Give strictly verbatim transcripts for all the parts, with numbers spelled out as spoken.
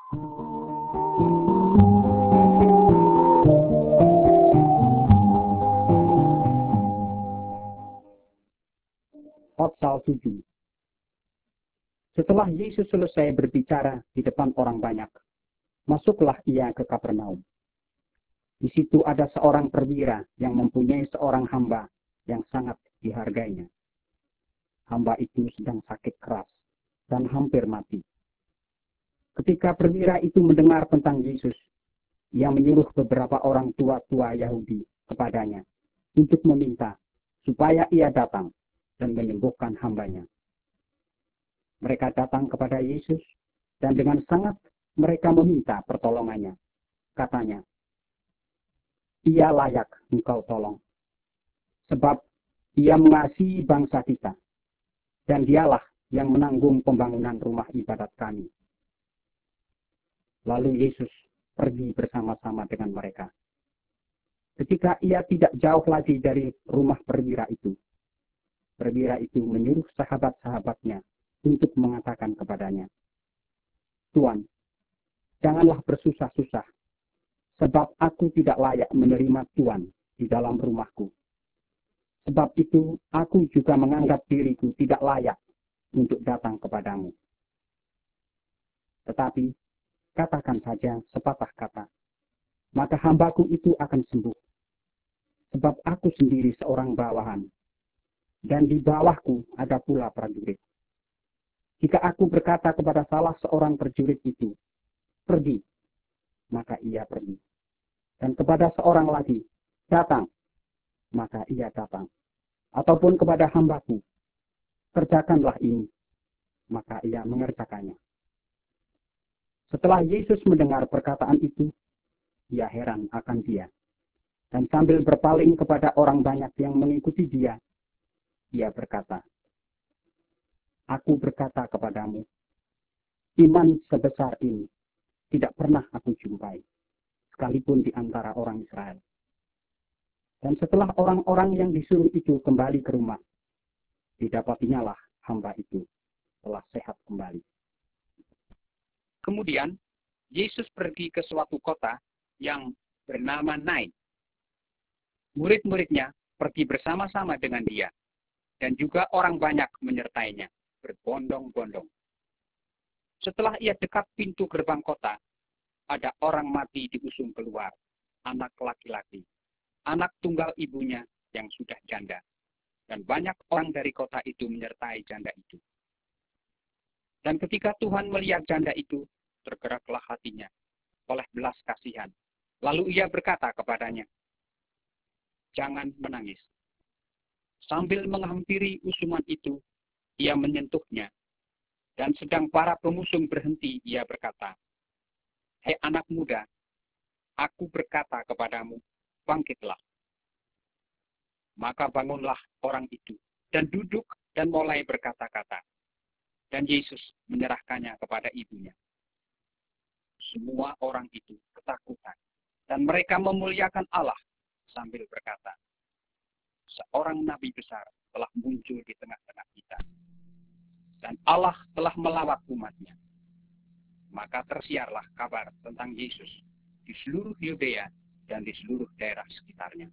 Pasal tujuh. Setelah Yesus selesai berbicara di depan orang banyak, masuklah ia ke Kapernaum. Di situ ada seorang perwira yang mempunyai seorang hamba yang sangat dihargainya. Hamba itu sedang sakit keras dan hampir mati. Ketika perwira itu mendengar tentang Yesus, ia menyuruh beberapa orang tua-tua Yahudi kepadanya untuk meminta supaya ia datang dan menyembuhkan hambanya. Mereka datang kepada Yesus dan dengan sangat mereka meminta pertolongannya. Katanya, ia layak engkau tolong, sebab ia mengasihi bangsa kita, dan dialah yang menanggung pembangunan rumah ibadat kami. Lalu Yesus pergi bersama-sama dengan mereka. Ketika ia tidak jauh lagi dari rumah perwira itu, perwira itu menyuruh sahabat-sahabatnya untuk mengatakan kepadanya, Tuan, janganlah bersusah-susah, sebab aku tidak layak menerima Tuan di dalam rumahku. Sebab itu aku juga menganggap diriku tidak layak untuk datang kepadamu. Tetapi katakan saja sepatah kata, maka hambaku itu akan sembuh. Sebab aku sendiri seorang bawahan, dan di bawahku ada pula prajurit. Jika aku berkata kepada salah seorang prajurit itu, pergi, maka ia pergi. Dan kepada seorang lagi, datang, maka ia datang. Ataupun kepada hambaku, kerjakanlah ini, maka ia mengerjakannya. Setelah Yesus mendengar perkataan itu, ia heran akan dia. Dan sambil berpaling kepada orang banyak yang mengikuti dia, ia berkata, Aku berkata kepadamu, iman sebesar ini tidak pernah aku jumpai, sekalipun di antara orang Israel. Dan setelah orang-orang yang disuruh itu kembali ke rumah, didapatinya lah hamba itu telah sehat kembali. Kemudian, Yesus pergi ke suatu kota yang bernama Nain. Murid-muridnya pergi bersama-sama dengan dia, dan juga orang banyak menyertainya, berbondong-bondong. Setelah ia dekat pintu gerbang kota, ada orang mati diusung keluar, anak laki-laki, anak tunggal ibunya yang sudah janda, dan banyak orang dari kota itu menyertai janda itu. Dan ketika Tuhan melihat janda itu, tergeraklah hatinya oleh belas kasihan. Lalu ia berkata kepadanya, jangan menangis. Sambil menghampiri usungan itu, ia menyentuhnya. Dan sedang para pemusung berhenti, ia berkata, Hei anak muda, aku berkata kepadamu, bangkitlah. Maka bangunlah orang itu, dan duduk dan mulai berkata-kata. Dan Yesus menyerahkannya kepada ibunya. Semua orang itu ketakutan, dan mereka memuliakan Allah sambil berkata, seorang nabi besar telah muncul di tengah-tengah kita, dan Allah telah melawat umatnya. Maka tersiarlah kabar tentang Yesus di seluruh Yudea dan di seluruh daerah sekitarnya.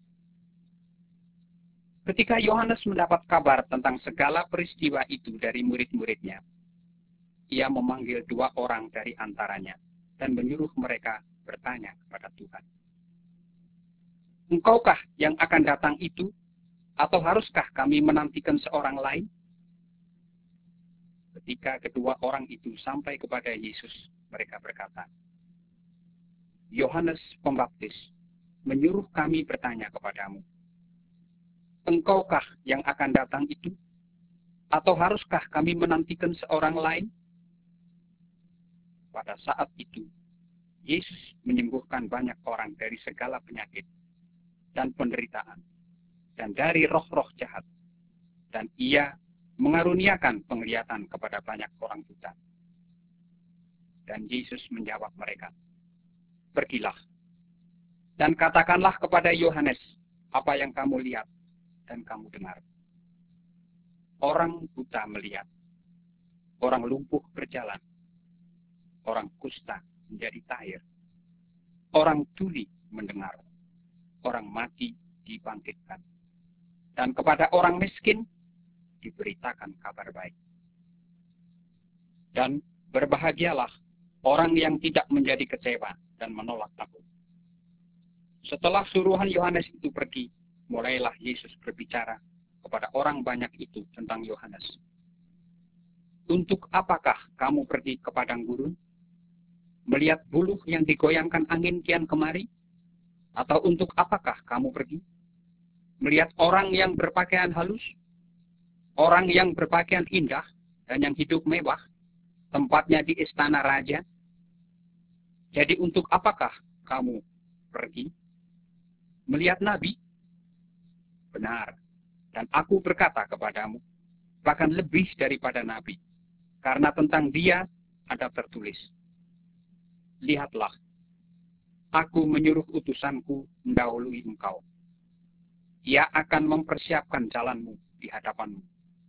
Ketika Yohanes mendapat kabar tentang segala peristiwa itu dari murid-muridnya, ia memanggil dua orang dari antaranya dan menyuruh mereka bertanya kepada Tuhan. Engkaukah yang akan datang itu, atau haruskah kami menantikan seorang lain? Ketika kedua orang itu sampai kepada Yesus, mereka berkata, Yohanes Pembaptis menyuruh kami bertanya kepadamu, engkaukah yang akan datang itu, atau haruskah kami menantikan seorang lain? Pada saat itu, Yesus menyembuhkan banyak orang dari segala penyakit dan penderitaan, dan dari roh-roh jahat, dan ia mengaruniakan penglihatan kepada banyak orang buta. Dan Yesus menjawab mereka, pergilah, dan katakanlah kepada Yohanes apa yang kamu lihat dan kamu dengar. Orang buta melihat, orang lumpuh berjalan, orang kusta menjadi tahir, orang tuli mendengar, orang mati dibangkitkan, dan kepada orang miskin diberitakan kabar baik. Dan berbahagialah orang yang tidak menjadi kecewa dan menolak aku. Setelah suruhan Yohanes itu pergi, mulailah Yesus berbicara kepada orang banyak itu tentang Yohanes. Untuk apakah kamu pergi ke padang gurun? Melihat buluh yang digoyangkan angin kian kemari? Atau untuk apakah kamu pergi? Melihat orang yang berpakaian halus? Orang yang berpakaian indah dan yang hidup mewah? Tempatnya di istana raja? Jadi untuk apakah kamu pergi? Melihat nabi? Benar. Dan aku berkata kepadamu, bahkan lebih daripada nabi. Karena tentang dia ada tertulis, lihatlah, aku menyuruh utusanku mendahului engkau. Ia akan mempersiapkan jalanmu di hadapanmu.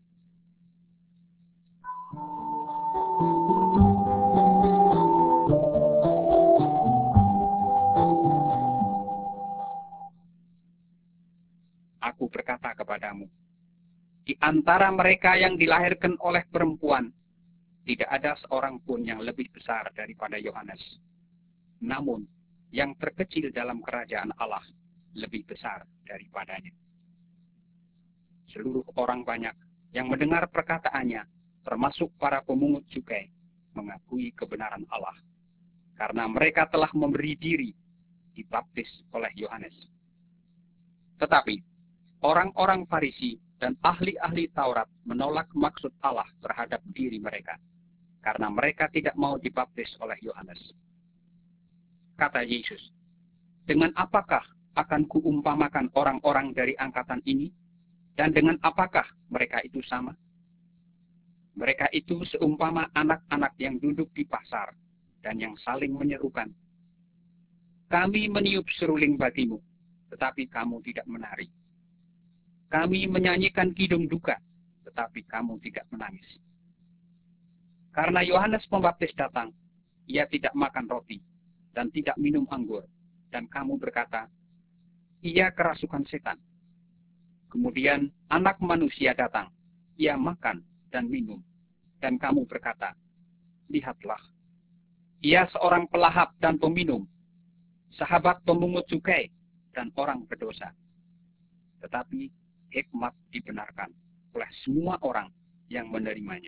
Aku berkata kepadamu, di antara mereka yang dilahirkan oleh perempuan, tidak ada seorang pun yang lebih besar daripada Yohanes. Namun, yang terkecil dalam kerajaan Allah lebih besar daripadanya. Seluruh orang banyak yang mendengar perkataannya, termasuk para pemungut cukai, mengakui kebenaran Allah, karena mereka telah memberi diri dibaptis oleh Yohanes. Tetapi, orang-orang Farisi dan ahli-ahli Taurat menolak maksud Allah terhadap diri mereka, karena mereka tidak mau dibaptis oleh Yohanes. Kata Yesus, dengan apakah akan kuumpamakan orang-orang dari angkatan ini? Dan dengan apakah mereka itu sama? Mereka itu seumpama anak-anak yang duduk di pasar dan yang saling menyerukan, kami meniup seruling bagimu, tetapi kamu tidak menari. Kami menyanyikan kidung duka, tetapi kamu tidak menangis. Karena Yohanes Pembaptis datang, ia tidak makan roti dan tidak minum anggur, dan kamu berkata, ia kerasukan setan. Kemudian Anak Manusia datang, ia makan dan minum, dan kamu berkata, lihatlah, ia seorang pelahap dan peminum, sahabat pemungut cukai dan orang berdosa. Tetapi hikmat dibenarkan oleh semua orang yang menerimanya.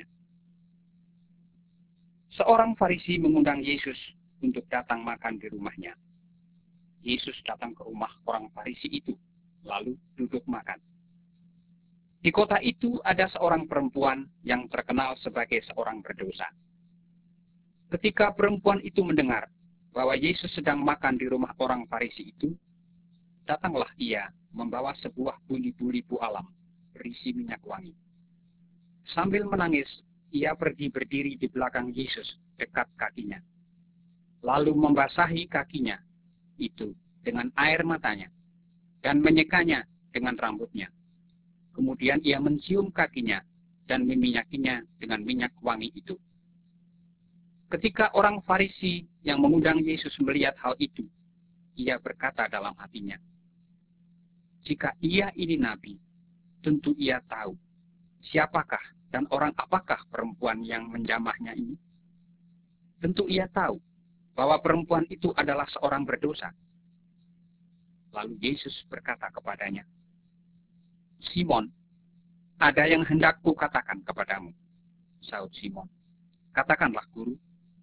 Seorang Farisi mengundang Yesus untuk datang makan di rumahnya. Yesus datang ke rumah orang Farisi itu, lalu duduk makan. Di kota itu ada seorang perempuan yang terkenal sebagai seorang berdosa. Ketika perempuan itu mendengar bahwa Yesus sedang makan di rumah orang Farisi itu, datanglah ia membawa sebuah buli-buli alam berisi minyak wangi. Sambil menangis, ia pergi berdiri di belakang Yesus dekat kakinya, lalu membasahi kakinya itu dengan air matanya dan menyekanya dengan rambutnya. Kemudian ia mencium kakinya dan meminyakinya dengan minyak wangi itu. Ketika orang Farisi yang mengundang Yesus melihat hal itu, ia berkata dalam hatinya, jika ia ini nabi, tentu ia tahu siapakah dan orang apakah perempuan yang menjamahnya ini. Tentu ia tahu bahwa perempuan itu adalah seorang berdosa. Lalu Yesus berkata kepadanya, Simon, ada yang hendak kukatakan kepadamu. Sahut Simon, katakanlah guru.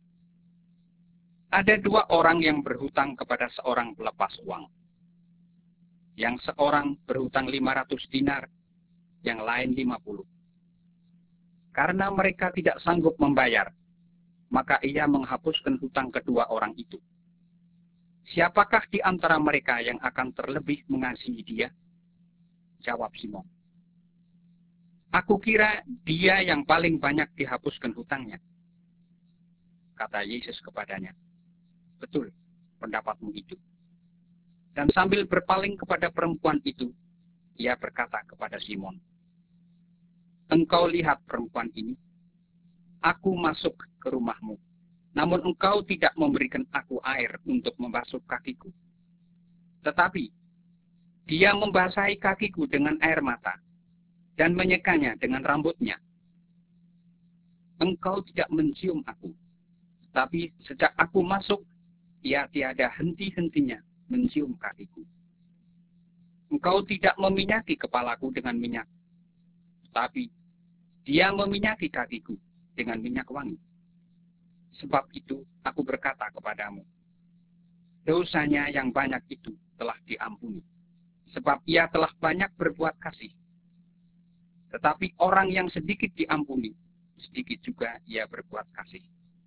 Ada dua orang yang berhutang kepada seorang pelepas uang. Yang seorang berhutang lima ratus dinar, yang lain lima puluh. Karena mereka tidak sanggup membayar, maka ia menghapuskan hutang kedua orang itu. Siapakah di antara mereka yang akan terlebih mengasihi dia? Jawab Simon. Aku kira dia yang paling banyak dihapuskan hutangnya. Kata Yesus kepadanya, betul pendapatmu itu. Dan sambil berpaling kepada perempuan itu, ia berkata kepada Simon, engkau lihat perempuan ini, aku masuk ke rumahmu, namun engkau tidak memberikan aku air untuk membasuh kakiku. Tetapi dia membasahi kakiku dengan air mata dan menyekanya dengan rambutnya. Engkau tidak mencium aku, tetapi sejak aku masuk, ia tiada henti-hentinya mencium kakiku. Engkau tidak meminyaki kepalaku dengan minyak, tetapi dia meminyaki kakiku dengan minyak wangi. Sebab itu aku berkata kepadamu, dosanya yang banyak itu telah diampuni, sebab ia telah banyak berbuat kasih. Tetapi orang yang sedikit diampuni, sedikit juga ia berbuat kasih.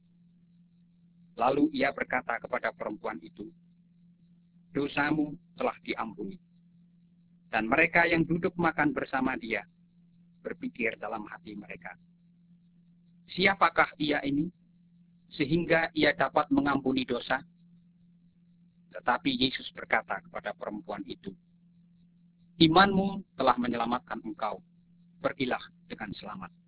Lalu ia berkata kepada perempuan itu, dosamu telah diampuni. Dan mereka yang duduk makan bersama dia berpikir dalam hati mereka, siapakah ia ini, sehingga ia dapat mengampuni dosa? Tetapi Yesus berkata kepada perempuan itu, imanmu telah menyelamatkan engkau, pergilah dengan selamat.